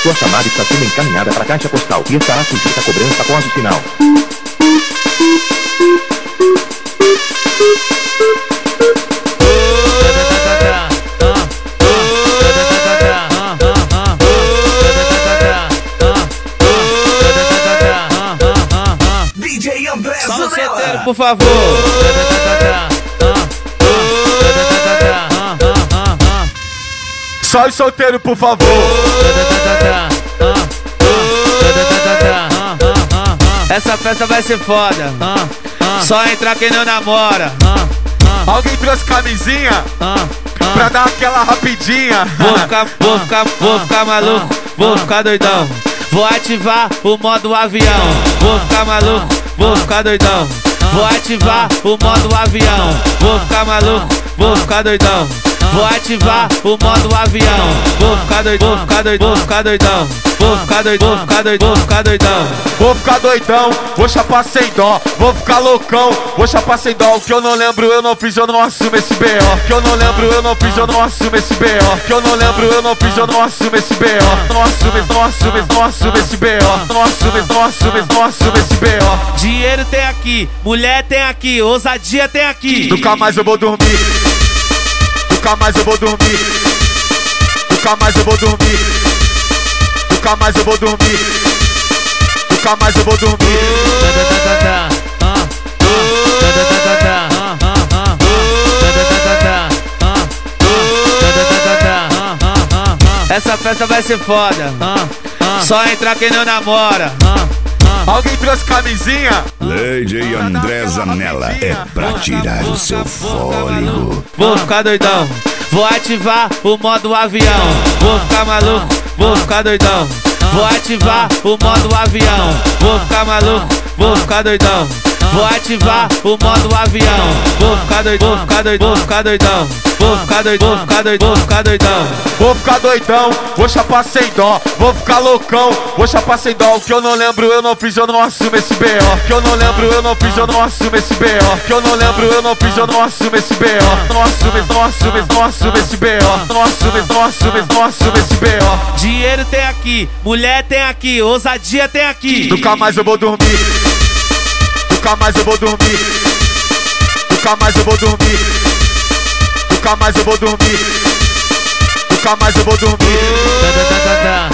Sua chamada está sendo encaminhada para a caixa postal e estará sujeita a cobrança após o sinal. DJ André Só no Zanella, solteiro, por favor. Só os solteiros, por favor. Essa festa vai ser foda. Só entrar quem não namora. Alguém trouxe camisinha pra dar aquela rapidinha. Vou ficar maluco, vou ficar doidão. Vou ativar o modo avião. Vou ficar maluco, vou ficar doidão. Vou ativar o modo avião. Vou ficar maluco, vou ficar doidão. Vou ativar o modo avião. Vou ficar doidão, vou ficar doidão, vou ficar doidão. Vou ficar doidão, vou ficar doidão, vou ficar doidão. Vou ficar doidão, vou chapar sem dó. Vou ficar loucão, vou chapar sem dó. O que eu não lembro, eu não fiz, eu não assumo esse B.O. Que eu não lembro, eu não fiz, eu não assumo esse B.O. Que eu não lembro, eu não fiz, eu não assumo esse B.O. Não assumo, não assumo, não assumo esse B.O. Não assumo, não assumo, não assumo esse B.O. Dinheiro tem aqui, mulher tem aqui, ousadia tem aqui. Nunca mais eu vou dormir. Nunca mais eu vou dormir. Nunca mais eu vou dormir. Nunca mais eu vou dormir. Nunca mais eu vou dormir. Essa festa vai ser foda. Só entrar quem não namora. Alguém trouxe camisinha? DJ André Zanella, é pra tirar o seu fôlego. Vou ficar doidão, vou ativar o modo avião. Vou ficar maluco, vou ficar doidão. Vou ativar o modo avião. Vou ficar maluco, vou ficar doidão. Vou ativar o modo avião. Vou ficar doidão, vou ficar doidão, vou ficar doidão. Vou ficar doidão, vou ficar doidão, vou ficar doidão. Vou ficar doidão, vou chapar sem dó. Vou ficar loucão, vou chapar sem dó. O que eu não lembro, eu não fiz, eu não assumo esse B.O. Que eu não lembro, eu não fiz, eu não assumo esse B.O. Que eu não lembro, eu não fiz, eu não assumo esse B.O. Não assumo, não assumo, não assumo esse B.O. Não assumo, não assumo, não assumo esse B.O. Dinheiro tem aqui, mulher tem aqui, ousadia tem aqui. Nunca mais eu vou dormir. Nunca mais eu vou dormir. Nunca mais eu vou dormir. Nunca mais eu vou dormir. Nunca mais eu vou dormir.